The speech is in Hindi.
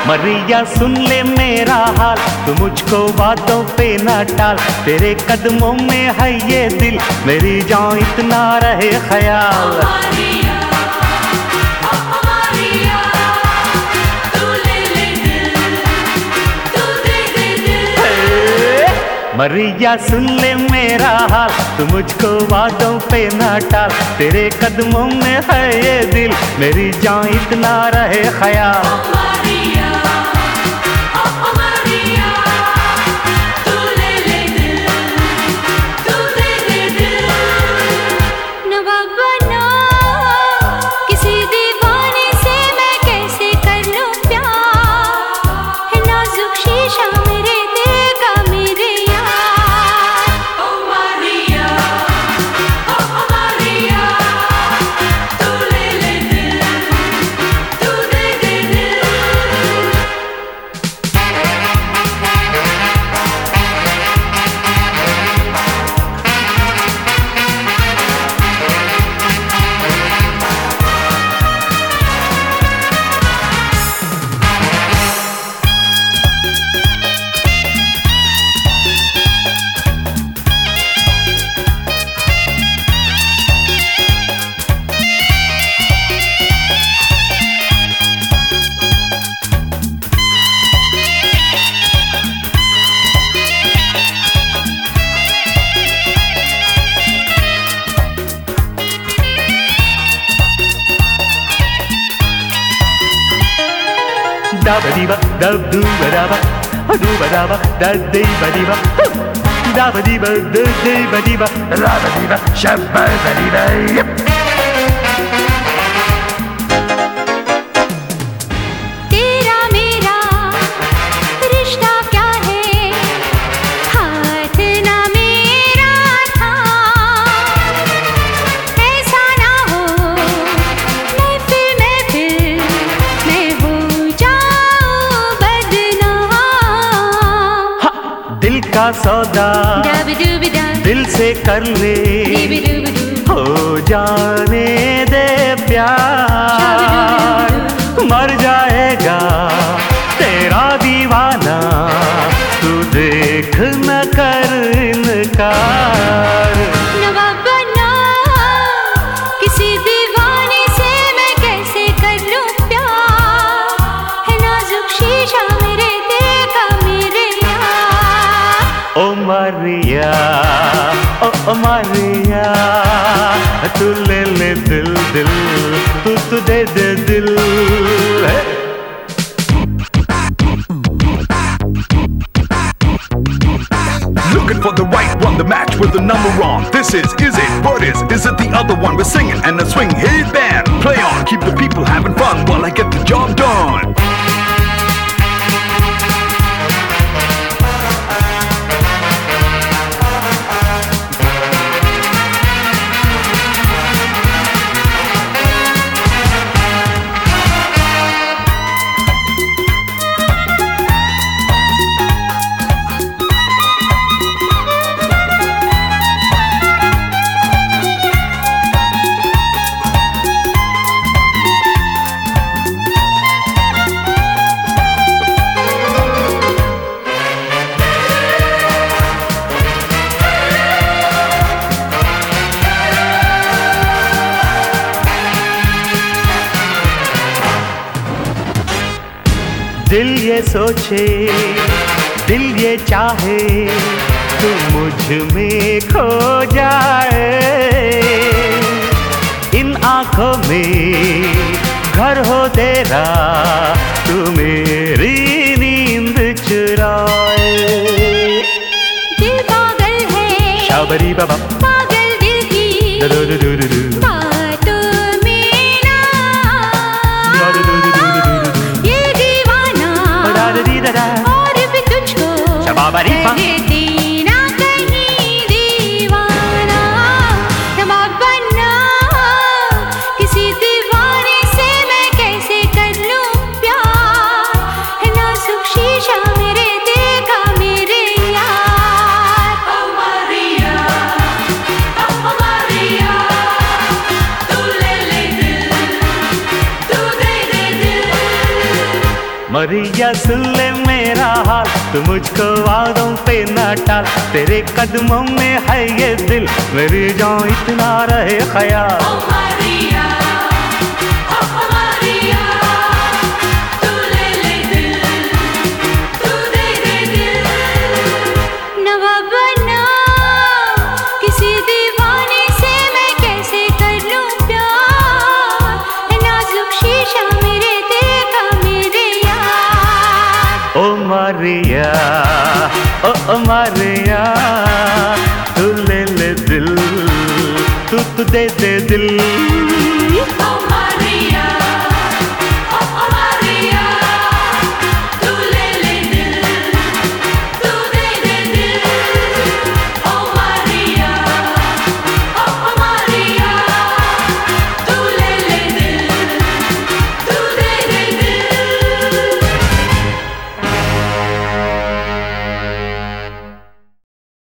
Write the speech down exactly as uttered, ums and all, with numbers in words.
मरिया सुन ले मेरा हाल, तू मुझको बातों पे ना टाल। तेरे कदमों में है ये दिल, मेरी जान इतना रहे ख्याल। मरिया सुन ले मेरा हाल, तू मुझको बातों पे ना टाल। तेरे कदमों में है ये दिल, मेरी जान इतना रहे ख्याल। Dabba diba, dab dooba dabba, dooba dabba, dab diba diba, dabba diba, dab diba diba, dabba diba, shabba diba, yep. तेरा मेरा रिश्ता क्या है, हाथ ना मेरा था। ऐसा ना हो महफिल महफिल मैं हो दिल का सौदा दिल से कर ले, हो जाने दे प्यार। मर जाएगा तेरा दीवाना, तू देख न कर इनकार। नवाब बना किसी दीवाने से मैं कैसे कर लूं प्यार। है नाजुक शीशा मेरे दिल का मेरे यार। ओ मारिया, ओ, ओ मारिया, तू ले ले दिल दिल, तू तू दे दे दिल। Looking for the right one, the match with the number on. This is, is it, what is, is it the other one? We're singing and a swing, hey band, play on, keep the people having fun while I get the job done. दिल ये सोचे, दिल ये चाहे, तू मुझ में खो जाए। इन आँखों में घर हो तेरा, तू मेरी नींद चुराए। दिल पागल है, शाबरी बाबा, पागल दिल की दो दो दो दो दो। बातों में ना ये दीवाना और भी तुझको कह देना कहीं दीवाना। नवाब बना किसी दीवाने से मैं कैसे कर लूं प्यार। है नाजुक शीशा मेरे दिल का मेरे यार। ओ मारिया, ओ मारिया, मरिया सुन ले मेरा हाल, तू मुझको वादों पे न टाल, तेरे कदमों में है ये दिल, मेरी जान इतना रहे ख्याल। ओ मारिया, ओ मारिया, तू ले ले दिल, तू दे दे दिल। नवाब बना किसी दीवाने से मैं कैसे कर लूं प्यार, नाजुक शीशा मेरे दिल का मेरे यार। ओ मारिया, ओ ओ मारिया, तू ले ले दिल, तू तू दे दे दिल।